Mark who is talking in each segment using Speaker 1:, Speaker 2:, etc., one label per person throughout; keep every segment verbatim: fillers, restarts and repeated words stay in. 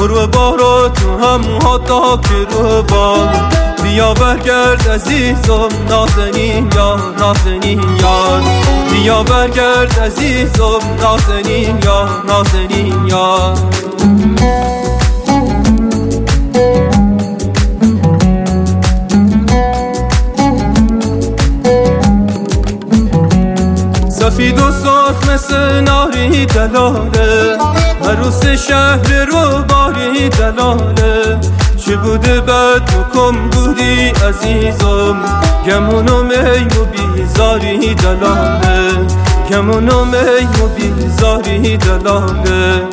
Speaker 1: مرو بارا تو هم حتا که رو بار بیا برگرد عزیزم نازنین یار نازنین یار بیا برگرد عزیزم نازنین یار نازنین یار سفید و سرخ مثل ناری دلاله عروس شهر رو باری دلاله چه بوده بد تو کم بودی عزیزم گمون و می و بیزاری دلاله گمون و می و بیزاری دلاله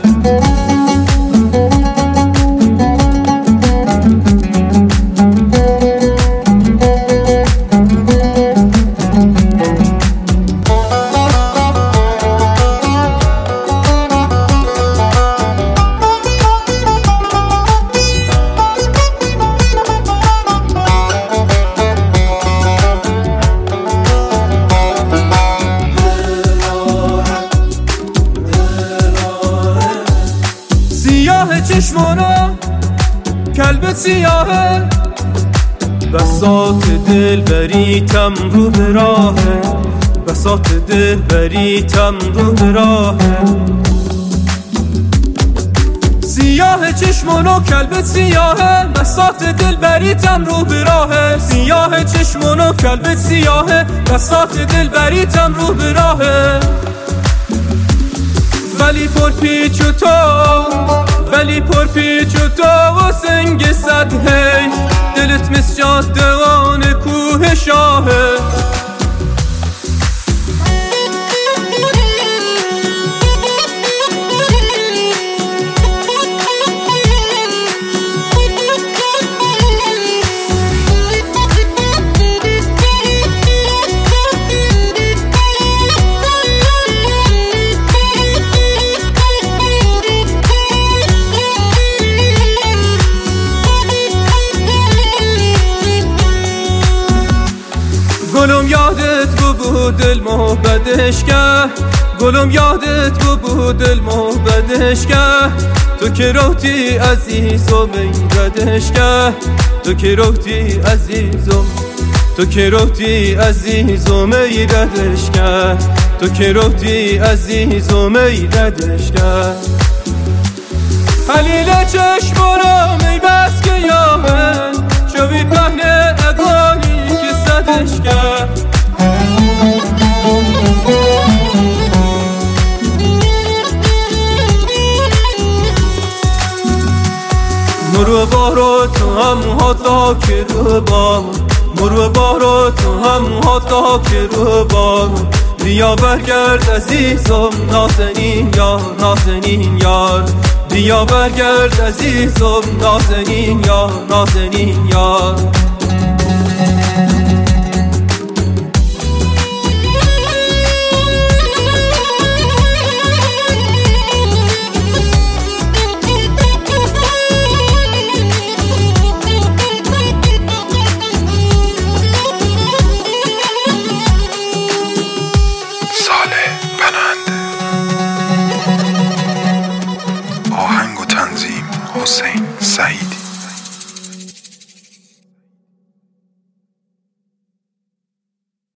Speaker 1: چشمانا کلبت سیاهه بساط دل بریتم رو به راهه بساط دل بریتم رو به راهه سیاه چشمانا کلبت سیاهه بساط دل بریتم رو به راهه سیاه چشمانا کلبت سیاهه بساط دل بریتم رو به راهه ولی پر پیچ و تا ولی پر پیچ و تا و سنگ صد حیف دلت مثل جاده‌وان کوه شاهه گلم یادت گو بود دل محبتش که گلم یادت گو بود دل محبتش که تو که روتی عزیزم ایردش که تو که روتی عزیزم تو که روتی عزیزم ایردش که تو که روتی عزیزم ایردش که حلیل چشمانم ای بس که یاهن شوی پهنه اگانی که صدش کرد مرو بارا تو هم حتا که رو بار مرو بارا تو هم حتا که رو بار بیا برگرد عزیزم نازنین یار نازنین یار بیا برگرد عزیزم نازنین یار نازنین یار
Speaker 2: آهنگ و تنظیم حسین سعیدی.